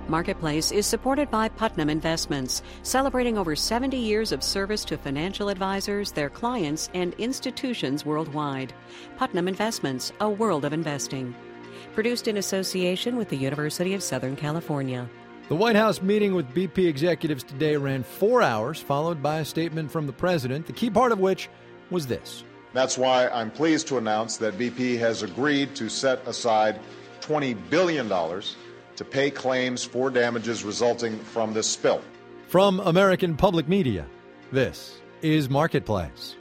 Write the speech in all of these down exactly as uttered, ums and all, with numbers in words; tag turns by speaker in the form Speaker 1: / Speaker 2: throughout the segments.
Speaker 1: Marketplace is supported by Putnam Investments, celebrating over seventy years of service to financial advisors, their clients, and institutions worldwide. Putnam Investments, a world of investing. Produced in association with the University of Southern California.
Speaker 2: The White House meeting with B P executives today ran four hours, followed by a statement from the president, the key part of which was this.
Speaker 3: That's why I'm pleased to announce that B P has agreed to set aside twenty billion dollars to pay claims for damages resulting from this spill.
Speaker 2: From American Public Media, this is Marketplace.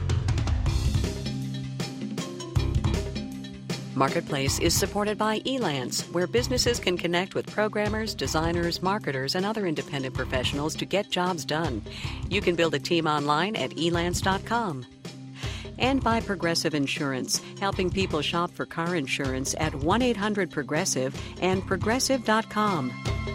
Speaker 1: Marketplace is supported by Elance, where businesses can connect with programmers, designers, marketers, and other independent professionals to get jobs done. You can build a team online at elance dot com. And by Progressive Insurance, helping people shop for car insurance at one eight hundred progressive and progressive dot com.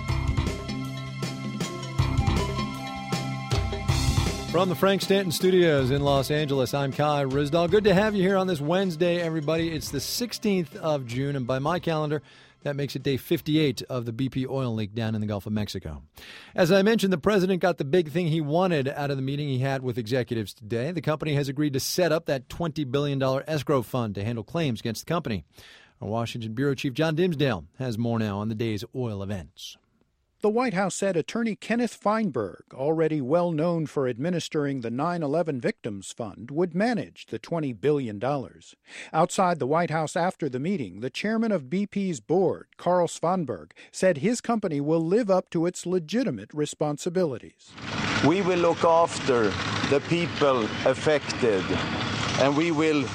Speaker 2: From the Frank Stanton Studios in Los Angeles, I'm Kai Ryssdal. Good to have you here on this Wednesday, everybody. It's the sixteenth of June, and by my calendar, that makes it day fifty-eight of the B P oil leak down in the Gulf of Mexico. As I mentioned, the president got the big thing he wanted out of the meeting he had with executives today. The company has agreed to set up that twenty billion dollars escrow fund to handle claims against the company. Our Washington Bureau Chief John Dimsdale has more now on the day's oil events.
Speaker 4: The White House said attorney Kenneth Feinberg, already well known for administering the nine eleven Victims Fund, would manage the twenty billion dollars. Outside the White House after the meeting, the chairman of B P's board, Carl Svanberg, said his company will live up to its legitimate responsibilities.
Speaker 5: We will look after the people affected, and we will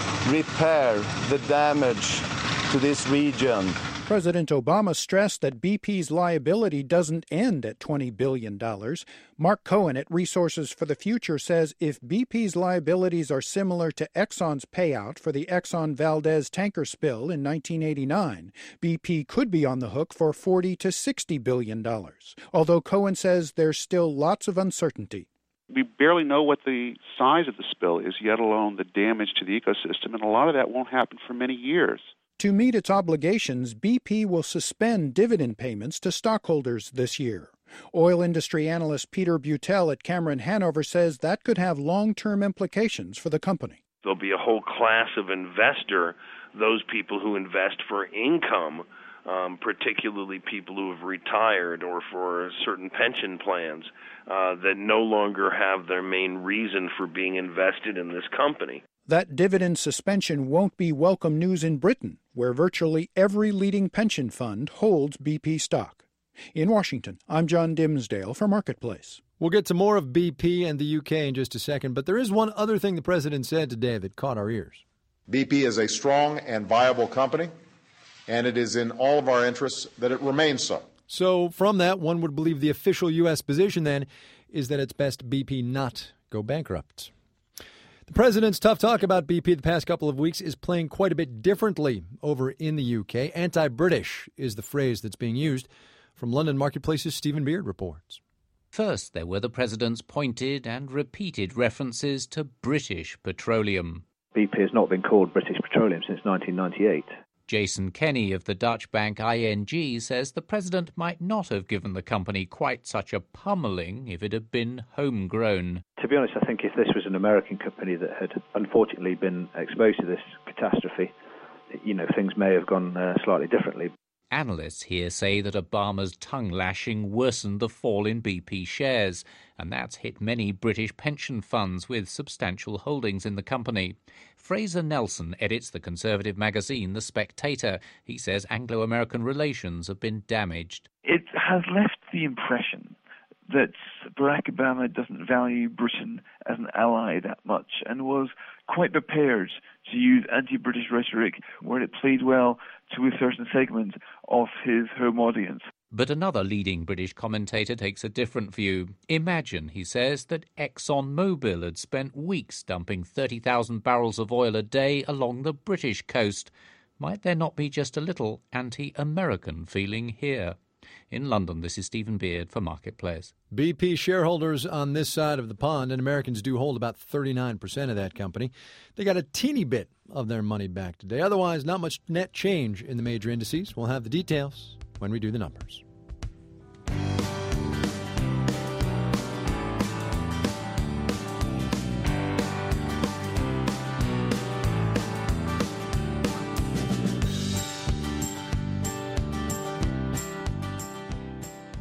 Speaker 5: repair the damage to this region.
Speaker 4: President Obama stressed that B P's liability doesn't end at twenty billion dollars. Mark Cohen at Resources for the Future says if B P's liabilities are similar to Exxon's payout for the Exxon Valdez tanker spill in nineteen eighty-nine, B P could be on the hook for forty to sixty billion dollars. Although Cohen says there's still lots of uncertainty.
Speaker 6: We barely know what the size of the spill is, yet alone the damage to the ecosystem, and a lot of that won't happen for many years.
Speaker 4: To meet its obligations, B P will suspend dividend payments to stockholders this year. Oil industry analyst Peter Butel at Cameron Hanover says that could have long-term implications for the company.
Speaker 7: There'll be a whole class of investor, those people who invest for income, um, particularly people who have retired or for certain pension plans, uh, that no longer have their main reason for being invested in this company.
Speaker 4: That dividend suspension won't be welcome news in Britain, where virtually every leading pension fund holds B P stock. In Washington, I'm John Dimsdale for Marketplace.
Speaker 2: We'll get to more of B P and the U K in just a second, but there is one other thing the president said today that caught our ears.
Speaker 3: B P is a strong and viable company, and it is in all of our interests that it remains so.
Speaker 2: So from that, one would believe the official U S position then is that it's best B P not go bankrupt. The president's tough talk about B P the past couple of weeks is playing quite a bit differently over in the U K. Anti-British is the phrase that's being used. From London Marketplace's Stephen Beard reports.
Speaker 8: First, there were the president's pointed and repeated references to British petroleum.
Speaker 9: B P has not been called British Petroleum since nineteen ninety-eight.
Speaker 8: Jason Kenny of the Dutch bank I N G says the president might not have given the company quite such a pummeling if it had been homegrown.
Speaker 9: To be honest, I think if this was an American company that had unfortunately been exposed to this catastrophe, you know, things may have gone uh, slightly differently.
Speaker 8: Analysts here say that Obama's tongue-lashing worsened the fall in B P shares, and that's hit many British pension funds with substantial holdings in the company. Fraser Nelson edits the conservative magazine The Spectator. He says Anglo-American relations have been damaged.
Speaker 10: It has left the impression that Barack Obama doesn't value Britain as an ally that much and was quite prepared to use anti-British rhetoric where it played well to a certain segment of his home audience.
Speaker 8: But another leading British commentator takes a different view. Imagine, he says, that ExxonMobil had spent weeks dumping thirty thousand barrels of oil a day along the British coast. Might there not be just a little anti-American feeling here? In London, this is Stephen Beard for Marketplace.
Speaker 2: B P shareholders on this side of the pond, and Americans do hold about thirty-nine percent of that company. They got a teeny bit of their money back today. Otherwise, not much net change in the major indices. We'll have the details when we do the numbers.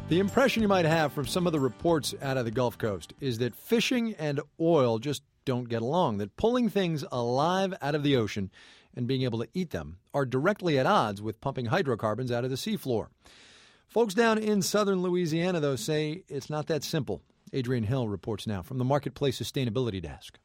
Speaker 2: The impression you might have from some of the reports out of the Gulf Coast is that fishing and oil just don't get along, that pulling things alive out of the ocean and being able to eat them are directly at odds with pumping hydrocarbons out of the seafloor. Folks down in southern Louisiana, though, say it's not that simple. Adrian Hill reports now from the Marketplace Sustainability Desk.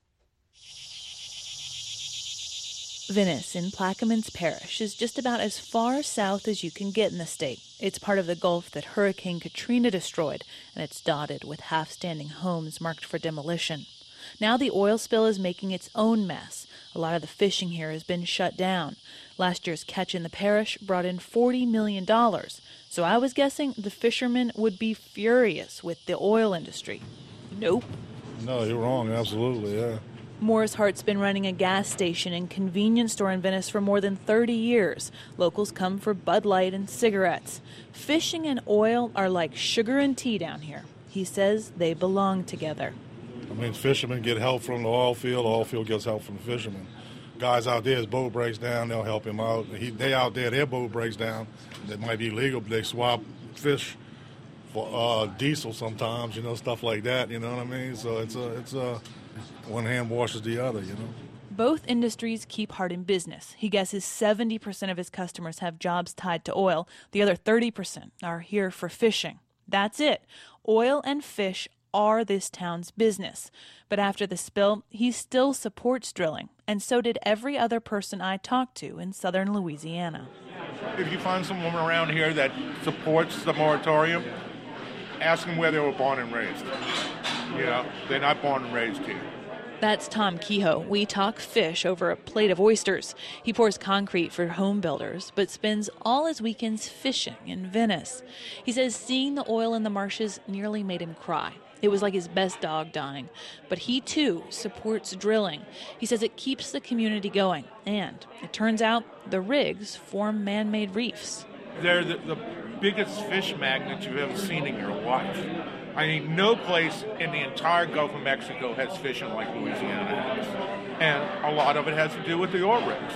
Speaker 11: Venice in Plaquemines Parish is just about as far south as you can get in the state. It's part of the Gulf that Hurricane Katrina destroyed, and it's dotted with half-standing homes marked for demolition. Now the oil spill is making its own mess. A lot of the fishing here has been shut down. Last year's catch in the parish brought in forty million dollars. So I was guessing the fishermen would be furious with the oil industry. Nope.
Speaker 12: No, you're wrong. Absolutely, yeah.
Speaker 11: Morris Hart's been running a gas station and convenience store in Venice for more than thirty years. Locals come for Bud Light and cigarettes. Fishing and oil are like sugar and tea down here. He says they belong together.
Speaker 12: I mean, fishermen get help from the oil field. The oil field gets help from the fishermen. Guys out there, his boat breaks down, they'll help him out. He, they out there, their boat breaks down. That might be illegal, but they swap fish for uh, diesel sometimes, you know, stuff like that, you know what I mean? So it's a, it's a, one hand washes the other, you know.
Speaker 11: Both industries keep Hart in business. He guesses seventy percent of his customers have jobs tied to oil. The other thirty percent are here for fishing. That's it. Oil and fish are this town's business. But after the spill, he still supports drilling, and so did every other person I talked to in southern Louisiana.
Speaker 13: If you find someone around here that supports the moratorium, ask them where they were born and raised. You know, they're not born and raised here.
Speaker 11: That's Tom Kehoe. We talk fish over a plate of oysters. He pours concrete for home builders, but spends all his weekends fishing in Venice. He says seeing the oil in the marshes nearly made him cry. It was like his best dog dying. But he, too, supports drilling. He says it keeps the community going. And it turns out the rigs form man-made reefs.
Speaker 13: They're the, the biggest fish magnets you've ever seen in your life. I mean, no place in the entire Gulf of Mexico has fishing like Louisiana has. And a lot of it has to do with the oil rigs.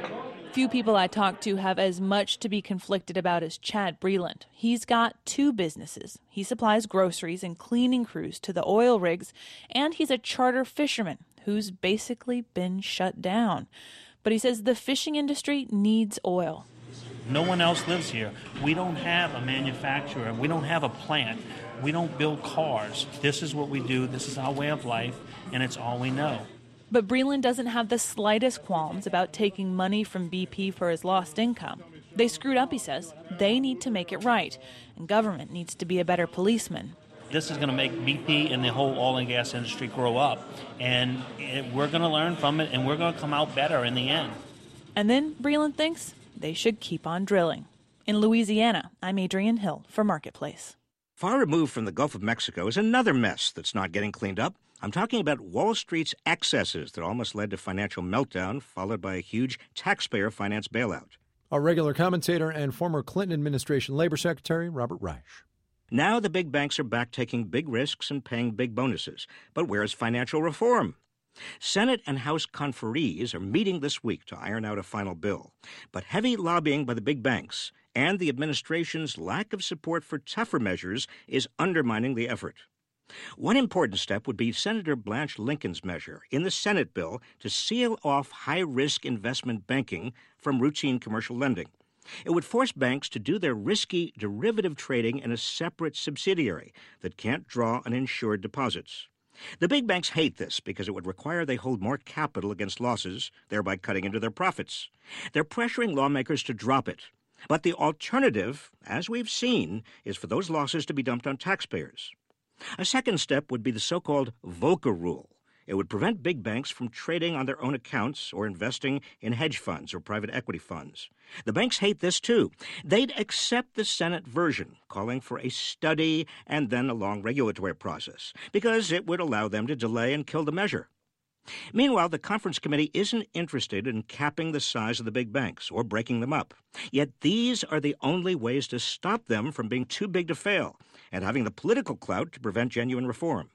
Speaker 11: Few people I talked to have as much to be conflicted about as Chad Breland. He's got two businesses. He supplies groceries and cleaning crews to the oil rigs, and he's a charter fisherman who's basically been shut down. But he says the fishing industry needs oil.
Speaker 14: No one else lives here. We don't have a manufacturer. We don't have a plant. We don't build cars. This is what we do. This is our way of life, and it's all we know.
Speaker 11: But Breland doesn't have the slightest qualms about taking money from B P for his lost income. They screwed up, he says. They need to make it right, and government needs to be a better policeman.
Speaker 14: This is going to make B P and the whole oil and gas industry grow up, and it, we're going to learn from it, and we're going to come out better in the end.
Speaker 11: And then Breland thinks they should keep on drilling. In Louisiana, I'm Adrian Hill for Marketplace.
Speaker 15: Far removed from the Gulf of Mexico is another mess that's not getting cleaned up. I'm talking about Wall Street's excesses that almost led to financial meltdown, followed by a huge taxpayer-financed bailout.
Speaker 2: Our regular commentator and former Clinton administration labor secretary, Robert Reich.
Speaker 15: Now the big banks are back taking big risks and paying big bonuses. But where's financial reform? Senate and House conferees are meeting this week to iron out a final bill. But heavy lobbying by the big banks and the administration's lack of support for tougher measures is undermining the effort. One important step would be Senator Blanche Lincoln's measure in the Senate bill to seal off high-risk investment banking from routine commercial lending. It would force banks to do their risky derivative trading in a separate subsidiary that can't draw uninsured deposits. The big banks hate this because it would require they hold more capital against losses, thereby cutting into their profits. They're pressuring lawmakers to drop it. But the alternative, as we've seen, is for those losses to be dumped on taxpayers. A second step would be the so-called VOCA rule. It would prevent big banks from trading on their own accounts or investing in hedge funds or private equity funds. The banks hate this, too. They'd accept the Senate version, calling for a study and then a long regulatory process, because it would allow them to delay and kill the measure. Meanwhile, the Conference Committee isn't interested in capping the size of the big banks or breaking them up. Yet these are the only ways to stop them from being too big to fail and having the political clout to prevent genuine reform.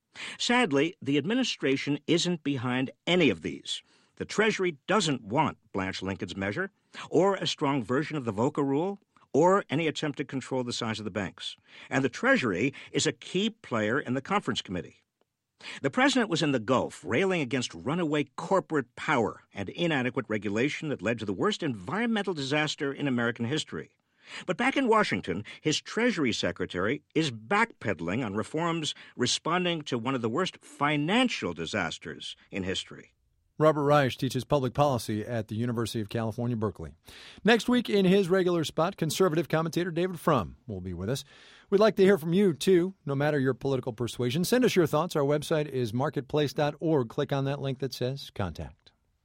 Speaker 15: Sadly, the administration isn't behind any of these. The Treasury doesn't want Blanche Lincoln's measure, or a strong version of the VOCA rule, or any attempt to control the size of the banks. And the Treasury is a key player in the conference committee. The president was in the Gulf, railing against runaway corporate power and inadequate regulation that led to the worst environmental disaster in American history. But back in Washington, his Treasury Secretary is backpedaling on reforms responding to one of the worst financial disasters in history.
Speaker 2: Robert Reich teaches public policy at the University of California, Berkeley. Next week, in his regular spot, conservative commentator David Frum will be with us. We'd like to hear from you, too, no matter your political persuasion. Send us your thoughts. Our website is marketplace dot org. Click on that link that says Contact.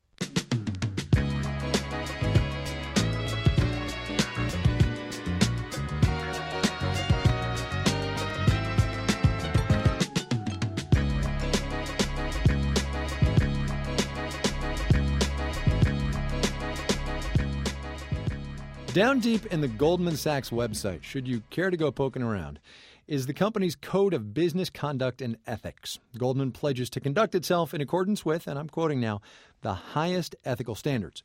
Speaker 2: Down deep in the Goldman Sachs website, should you care to go poking around, is the company's Code of Business Conduct and Ethics. Goldman pledges to conduct itself in accordance with, and I'm quoting now, the highest ethical standards,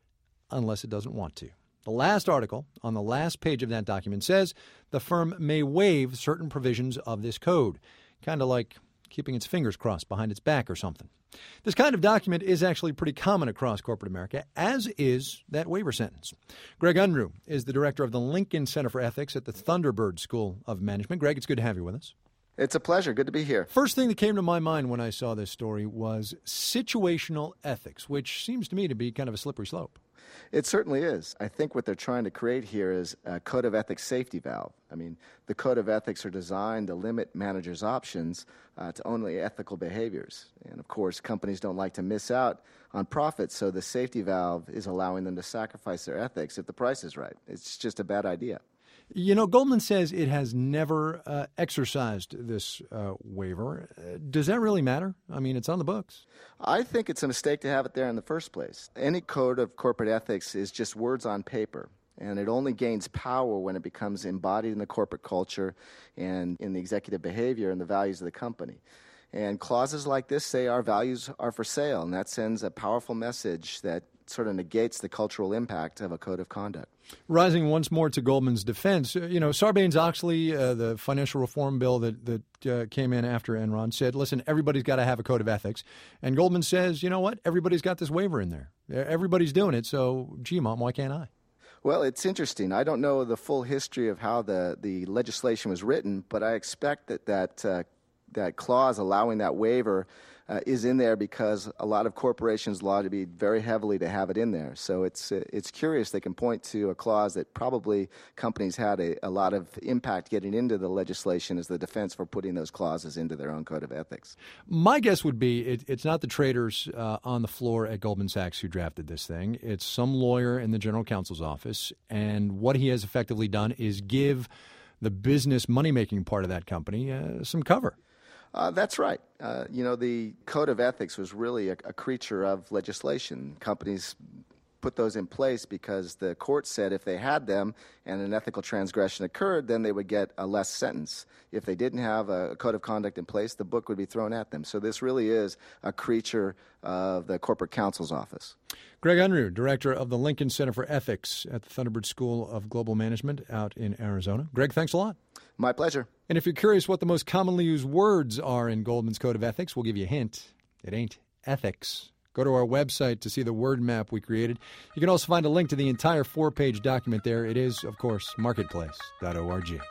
Speaker 2: unless it doesn't want to. The last article on the last page of that document says the firm may waive certain provisions of this code, kind of like keeping its fingers crossed behind its back or something. This kind of document is actually pretty common across corporate America, as is that waiver sentence. Greg Unruh is the director of the Lincoln Center for Ethics at the Thunderbird School of Management. Greg, it's good to have you with us.
Speaker 16: It's a pleasure. Good to be here.
Speaker 2: First thing that came to my mind when I saw this story was situational ethics, which seems to me to be kind of a slippery slope.
Speaker 16: It certainly is. I think what they're trying to create here is a code of ethics safety valve. I mean, the code of ethics are designed to limit managers' options uh, to only ethical behaviors. And, of course, companies don't like to miss out on profits, so the safety valve is allowing them to sacrifice their ethics if the price is right. It's just a bad idea.
Speaker 2: You know, Goldman says it has never uh, exercised this uh, waiver. Uh, does that really matter? I mean, it's on the books.
Speaker 16: I think it's a mistake to have it there in the first place. Any code of corporate ethics is just words on paper, and it only gains power when it becomes embodied in the corporate culture and in the executive behavior and the values of the company. And clauses like this say our values are for sale, and that sends a powerful message that sort of negates the cultural impact of a code of conduct.
Speaker 2: Rising once more to Goldman's defense, you know, Sarbanes-Oxley, uh, the financial reform bill that, that uh, came in after Enron, said, listen, everybody's got to have a code of ethics. And Goldman says, you know what, everybody's got this waiver in there. Everybody's doing it, so, gee, Mom, why can't I?
Speaker 16: Well, it's interesting. I don't know the full history of how the, the legislation was written, but I expect that that, uh, that clause allowing that waiver Uh, is in there because a lot of corporations law to be very heavily to have it in there. So it's uh, it's curious. They can point to a clause that probably companies had a, a lot of impact getting into the legislation as the defense for putting those clauses into their own code of ethics.
Speaker 2: My guess would be it, it's not the traders uh, on the floor at Goldman Sachs who drafted this thing. It's some lawyer in the general counsel's office. And what he has effectively done is give the business money-making part of that company uh, some cover.
Speaker 16: Uh, that's right. Uh, you know, the Code of Ethics was really a, a creature of legislation. Companies put those in place because the court said if they had them and an ethical transgression occurred, then they would get a less sentence. If they didn't have a code of conduct in place, the book would be thrown at them. So this really is a creature of the corporate counsel's office.
Speaker 2: Greg Unruh, director of the Lincoln Center for Ethics at the Thunderbird School of Global Management out in Arizona. Greg, thanks a lot.
Speaker 16: My pleasure.
Speaker 2: And if you're curious what the most commonly used words are in Goldman's Code of Ethics, we'll give you a hint. It ain't ethics. Go to our website to see the word map we created. You can also find a link to the entire four-page document there. It is, of course, marketplace dot org.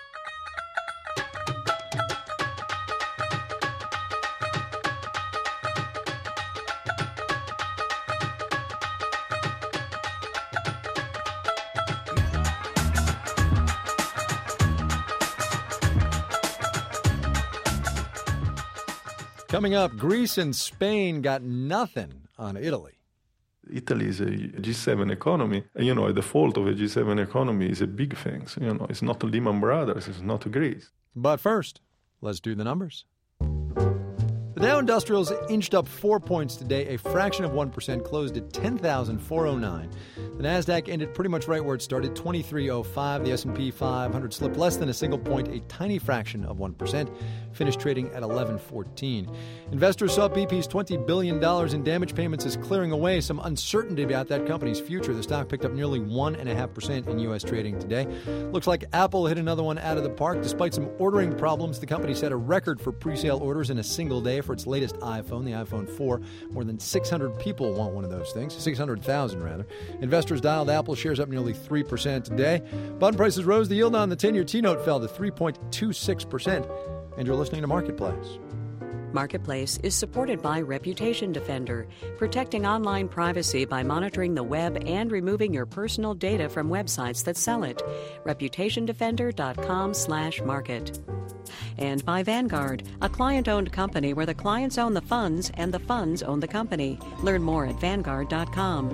Speaker 2: Coming up, Greece and Spain got nothing on Italy.
Speaker 17: Italy is a G seven economy. You know, a default of a G seven economy is a big thing. So, you know, it's not Lehman Brothers, it's not Greece.
Speaker 2: But first, let's do the numbers. The The Dow Industrials inched up four points today, a fraction of one percent, closed at ten thousand four hundred nine. The Nasdaq ended pretty much right where it started, twenty-three oh five. The S and P five hundred slipped less than a single point, a tiny fraction of one percent, finished trading at eleven fourteen. Investors saw B P's twenty billion dollars in damage payments as clearing away some uncertainty about that company's future. The stock picked up nearly one point five percent in U S trading today. Looks like Apple hit another one out of the park. Despite some ordering problems, the company set a record for pre-sale orders in a single day for its latest iPhone, the iPhone four. More than six hundred people want one of those things, six hundred thousand rather. Investors dialed Apple shares up nearly three percent today. Bond prices rose. The yield on the ten-year T-note fell to three point two six percent. And you're listening to Marketplace.
Speaker 1: Marketplace is supported by Reputation Defender, protecting online privacy by monitoring the web and removing your personal data from websites that sell it. reputation defender dot com slash market. And by Vanguard, a client-owned company where the clients own the funds and the funds own the company. Learn more at vanguard dot com.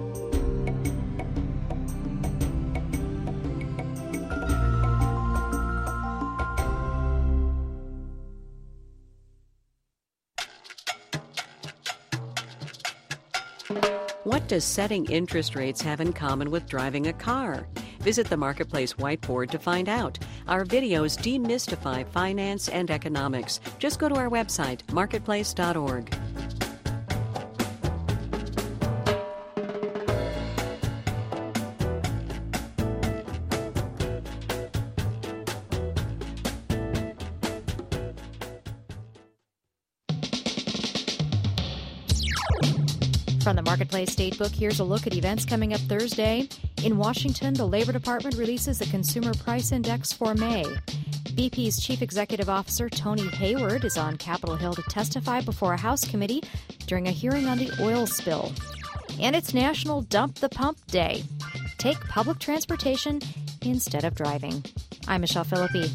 Speaker 1: What does setting interest rates have in common with driving a car? Visit the Marketplace whiteboard to find out. Our videos demystify finance and economics. Just go to our website, marketplace dot org.
Speaker 18: From the Marketplace Statebook, here's a look at events coming up Thursday. In Washington, the Labor Department releases the Consumer Price Index for May. B P's Chief Executive Officer Tony Hayward is on Capitol Hill to testify before a House committee during a hearing on the oil spill. And it's National Dump the Pump Day. Take public transportation instead of driving. I'm Michelle Philippi.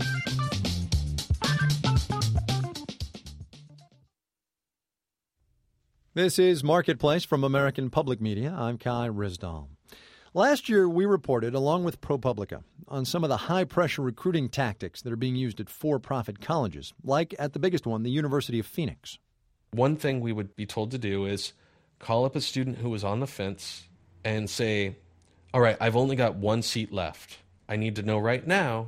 Speaker 2: This is Marketplace from American Public Media. I'm Kai Risdal. Last year, we reported, along with ProPublica, on some of the high-pressure recruiting tactics that are being used at for-profit colleges, like at the biggest one, the University of Phoenix.
Speaker 19: One thing we would be told to do is call up a student who was on the fence and say, all right, I've only got one seat left. I need to know right now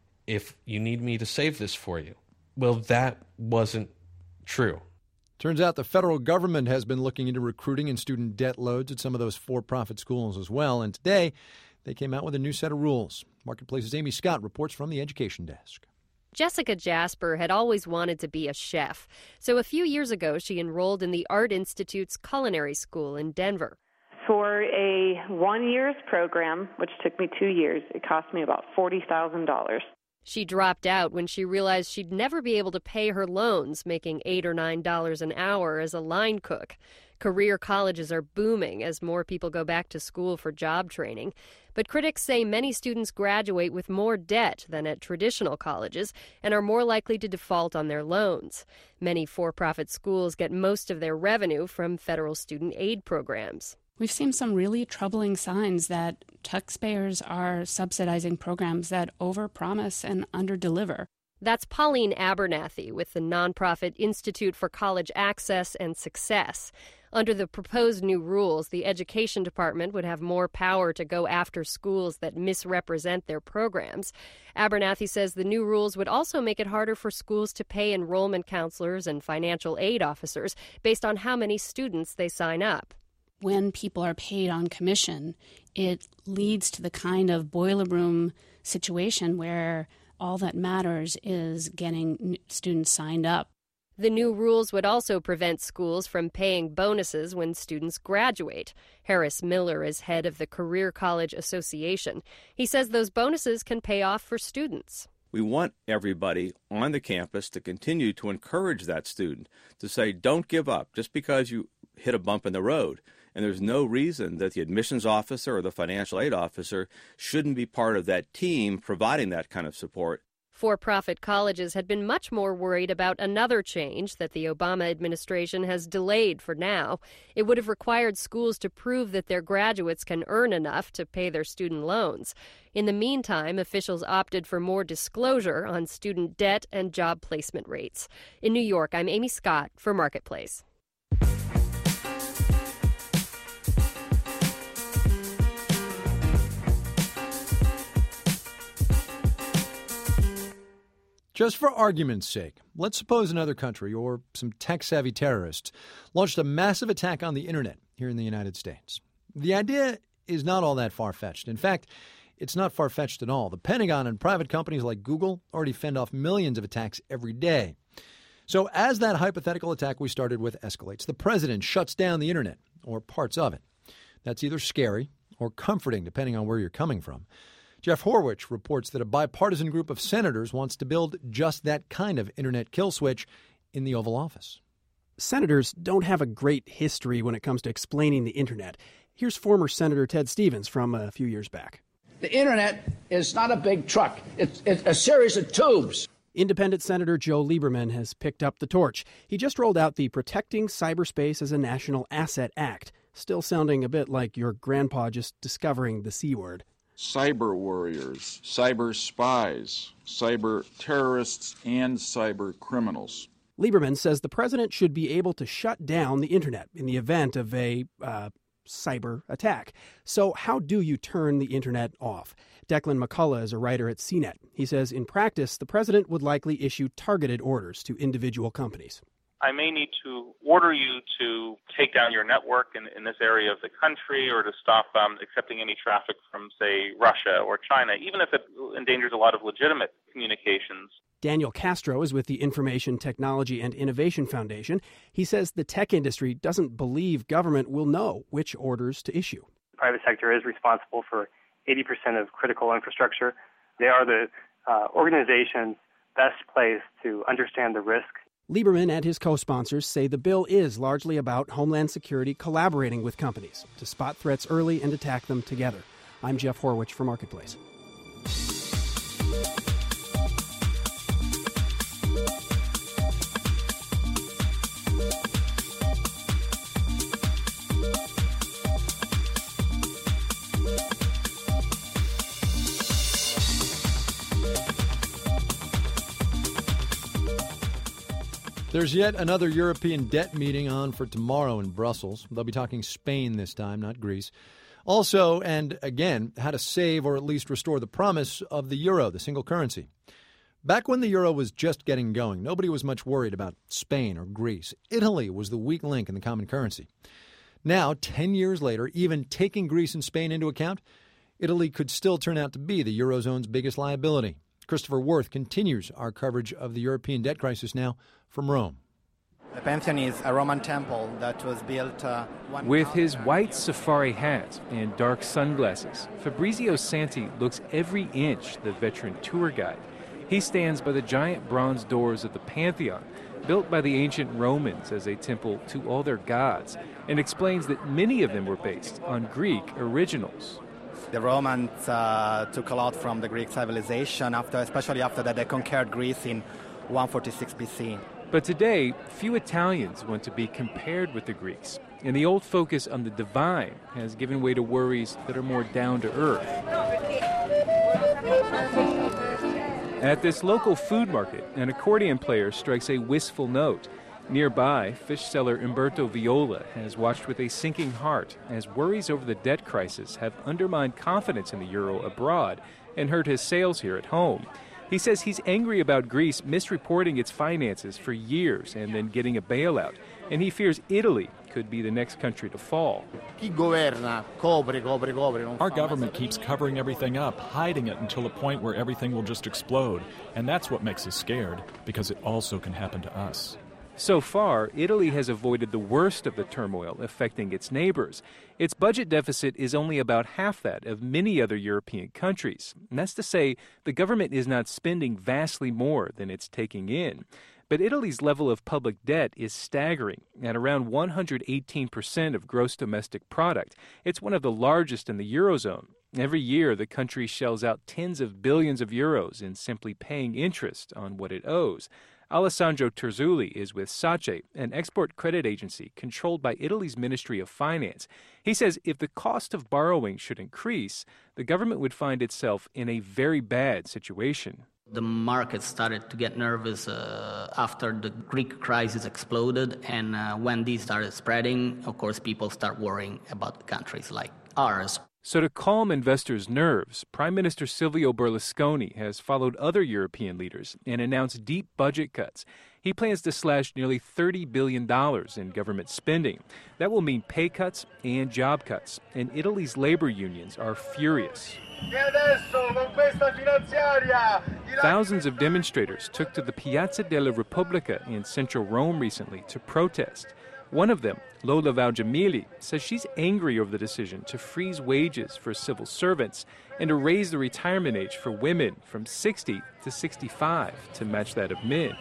Speaker 19: if you need me to save this for you. Well, that wasn't true.
Speaker 2: Turns out the federal government has been looking into recruiting and student debt loads at some of those for-profit schools as well. And today, they came out with a new set of rules. Marketplace's Amy Scott reports from the Education Desk.
Speaker 20: Jessica Jasper had always wanted to be a chef. So a few years ago, she enrolled in the Art Institute's culinary school in Denver.
Speaker 21: For a one-year's program, which took me two years, it cost me about forty thousand dollars.
Speaker 20: She dropped out when she realized she'd never be able to pay her loans, making eight or nine dollars an hour as a line cook. Career colleges are booming as more people go back to school for job training. But critics say many students graduate with more debt than at traditional colleges and are more likely to default on their loans. Many for-profit schools get most of their revenue from federal student aid programs.
Speaker 22: We've seen some really troubling signs that taxpayers are subsidizing programs that overpromise and underdeliver.
Speaker 20: That's Pauline Abernathy with the nonprofit Institute for College Access and Success. Under the proposed new rules, the Education Department would have more power to go after schools that misrepresent their programs. Abernathy says the new rules would also make it harder for schools to pay enrollment counselors and financial aid officers based on how many students they sign up.
Speaker 22: When people are paid on commission, it leads to the kind of boiler room situation where all that matters is getting students signed up.
Speaker 20: The new rules would also prevent schools from paying bonuses when students graduate. Harris Miller is head of the Career College Association. He says those bonuses can pay off for students.
Speaker 23: We want everybody on the campus to continue to encourage that student to say, don't give up just because you hit a bump in the road. And there's no reason that the admissions officer or the financial aid officer shouldn't be part of that team providing that kind of support
Speaker 20: For-profit colleges had been much more worried about another change that the Obama administration has delayed for now. It would have required schools to prove that their graduates can earn enough to pay their student loans. In the meantime, officials opted for more disclosure on student debt and job placement rates. In New York, I'm Amy Scott for Marketplace.
Speaker 2: Just for argument's sake, let's suppose another country or some tech-savvy terrorists launched a massive attack on the internet here in the United States. The idea is not all that far-fetched. In fact, it's not far-fetched at all. The Pentagon and private companies like Google already fend off millions of attacks every day. So as that hypothetical attack we started with escalates, the president shuts down the internet, or parts of it. That's either scary or comforting, depending on where you're coming from. Jeff Horwich reports that a bipartisan group of senators wants to build just that kind of internet kill switch in the Oval Office.
Speaker 5: Senators don't have a great history when it comes to explaining the internet. Here's former Senator Ted Stevens from a few years back.
Speaker 6: The internet is not a big truck. It's, it's a series of tubes.
Speaker 5: Independent Senator Joe Lieberman has picked up the torch. He just rolled out the Protecting Cyberspace as a National Asset Act, still sounding a bit like your grandpa just discovering the C word.
Speaker 7: Cyber warriors, cyber spies, cyber terrorists, and cyber criminals.
Speaker 5: Lieberman says the president should be able to shut down the internet in the event of a uh, cyber attack. So how do you turn the internet off? Declan McCullough is a writer at C net. He says in practice, the president would likely issue targeted orders to individual companies.
Speaker 24: I may need to order you to take down your network in, in this area of the country or to stop um, accepting any traffic from, say, Russia or China, even if it endangers a lot of legitimate communications.
Speaker 5: Daniel Castro is with the Information Technology and Innovation Foundation. He says the tech industry doesn't believe government will know which orders to issue.
Speaker 25: The private sector is responsible for eighty percent of critical infrastructure. They are the uh, organizations best placed to understand the risk.
Speaker 5: Lieberman and his co-sponsors say the bill is largely about Homeland Security collaborating with companies to spot threats early and attack them together. I'm Jeff Horwich for Marketplace.
Speaker 2: There's yet another European debt meeting on for tomorrow in Brussels. They'll be talking Spain this time, not Greece. Also, and again, how to save or at least restore the promise of the euro, the single currency. Back when the euro was just getting going, nobody was much worried about Spain or Greece. Italy was the weak link in the common currency. Now, ten years later, even taking Greece and Spain into account, Italy could still turn out to be the Eurozone's biggest liability. Christopher Worth continues our coverage of the European debt crisis now from Rome.
Speaker 26: The Pantheon is a Roman temple that was built... Uh,
Speaker 27: With his white safari hat and dark sunglasses, Fabrizio Santi looks every inch the veteran tour guide. He stands by the giant bronze doors of the Pantheon, built by the ancient Romans as a temple to all their gods, and explains that many of them were based on Greek originals.
Speaker 26: The Romans uh, took a lot from the Greek civilization, after, especially after that they conquered Greece in one forty-six B C.
Speaker 27: But today, few Italians want to be compared with the Greeks, and the old focus on the divine has given way to worries that are more down to earth. At this local food market, an accordion player strikes a wistful note. Nearby, fish seller Umberto Viola has watched with a sinking heart as worries over the debt crisis have undermined confidence in the euro abroad and hurt his sales here at home. He says he's angry about Greece misreporting its finances for years and then getting a bailout, and he fears Italy could be the next country to fall.
Speaker 28: Our government keeps covering everything up, hiding it until a point where everything will just explode, and that's what makes us scared, because it also can happen to us.
Speaker 27: So far, Italy has avoided the worst of the turmoil affecting its neighbors. Its budget deficit is only about half that of many other European countries. And that's to say, the government is not spending vastly more than it's taking in. But Italy's level of public debt is staggering at around one hundred eighteen percent of gross domestic product. It's one of the largest in the Eurozone. Every year, the country shells out tens of billions of euros in simply paying interest on what it owes. Alessandro Terzulli is with SACE, an export credit agency controlled by Italy's Ministry of Finance. He says if the cost of borrowing should increase, the government would find itself in a very bad situation.
Speaker 3: The market started to get nervous uh, after the Greek crisis exploded, and uh, when these started spreading, of course, people start worrying about countries like ours.
Speaker 27: So to calm investors' nerves, Prime Minister Silvio Berlusconi has followed other European leaders and announced deep budget cuts. He plans to slash nearly thirty billion dollars in government spending. That will mean pay cuts and job cuts, and Italy's labor unions are furious. Thousands of demonstrators took to the Piazza della Repubblica in central Rome recently to protest. One of them, Lola Valgemili, says she's angry over the decision to freeze wages for civil servants and to raise the retirement age for women from sixty to sixty-five to match that of men.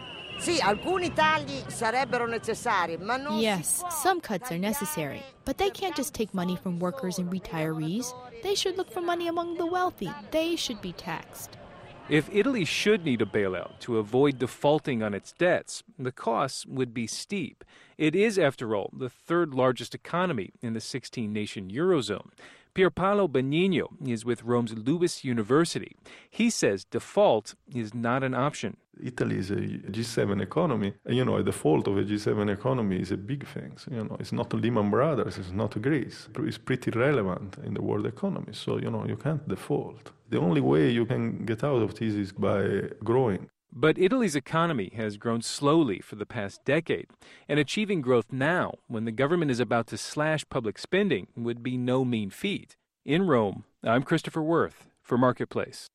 Speaker 4: Yes, some cuts are necessary, but they can't just take money from workers and retirees. They should look for money among the wealthy. They should be taxed.
Speaker 27: If Italy should need a bailout to avoid defaulting on its debts, the costs would be steep. It is, after all, the third largest economy in the sixteen-nation Eurozone. Pierpaolo Benigno is with Rome's Lewis University. He says default is not an option.
Speaker 17: Italy is a G seven economy. You know, a default of a G seven economy is a big thing. You know, it's not Lehman Brothers, it's not Greece. It's pretty relevant in the world economy. So, you know, you can't default. The only way you can get out of this is by growing.
Speaker 27: But Italy's economy has grown slowly for the past decade, and achieving growth now, when the government is about to slash public spending, would be no mean feat. In Rome, I'm Christopher Worth for Marketplace.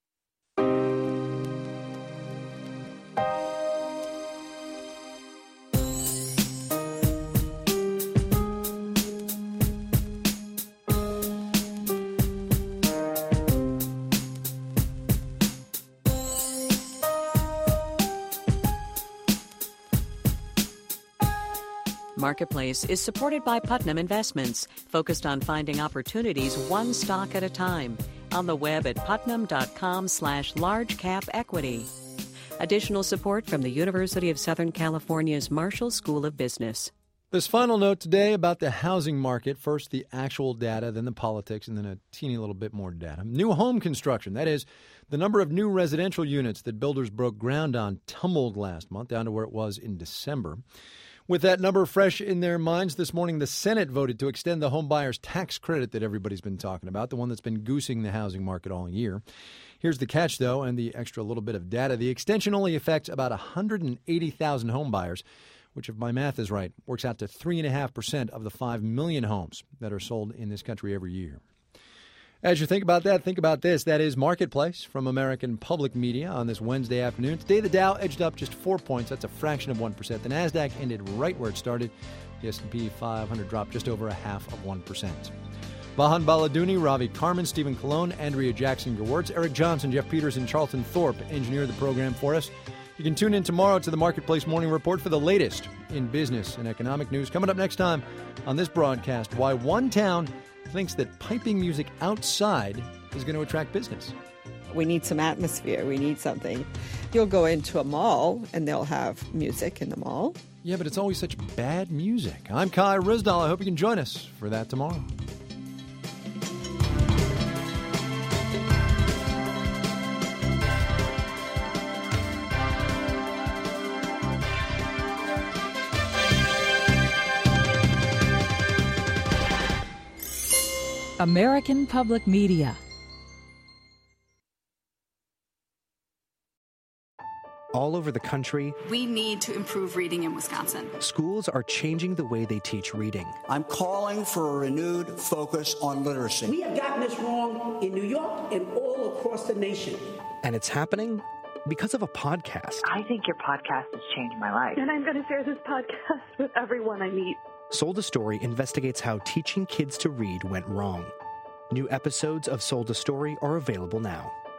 Speaker 1: Marketplace is supported by Putnam Investments, focused on finding opportunities one stock at a time. On the web at putnam.com slash large cap equity. Additional support from the University of Southern California's Marshall School of Business.
Speaker 2: This final note today about the housing market. First, the actual data, then the politics, and then a teeny little bit more data. New home construction, that is, the number of new residential units that builders broke ground on tumbled last month down to where it was in December. With that number fresh in their minds, this morning the Senate voted to extend the home buyer's tax credit that everybody's been talking about, the one that's been goosing the housing market all year. Here's the catch, though, and the extra little bit of data. The extension only affects about one hundred eighty thousand home buyers, which, if my math is right, works out to three point five percent of the five million homes that are sold in this country every year. As you think about that, think about this. That is Marketplace from American Public Media on this Wednesday afternoon. Today, the Dow edged up just four points. That's a fraction of one percent. The NASDAQ ended right where it started. The S and P five hundred dropped just over a half of one percent. Vahan Baladuni, Ravi Carmen, Stephen Colon, Andrea Jackson-Gewurz, Eric Johnson, Jeff Peters, and Charlton Thorpe engineered the program for us. You can tune in tomorrow to the Marketplace Morning Report for the latest in business and economic news. Coming up next time on this broadcast, why one town thinks that piping music outside is going to attract business.
Speaker 8: We need some atmosphere. We need something. You'll go into a mall and they'll have music in the mall.
Speaker 2: Yeah, but it's always such bad music. I'm Kai Ryssdal. I hope you can join us for that tomorrow.
Speaker 9: American Public Media.
Speaker 10: All over the country,
Speaker 12: we need to improve reading in Wisconsin.
Speaker 10: Schools are changing the way they teach reading.
Speaker 13: I'm calling for a renewed focus on literacy.
Speaker 14: We have gotten this wrong in New York and all across the nation.
Speaker 10: And it's happening because of a podcast.
Speaker 29: I think your podcast has changed my life.
Speaker 30: And I'm going to share this podcast with everyone I meet.
Speaker 10: Sold a Story investigates how teaching kids to read went wrong. New episodes of Sold a Story are available now.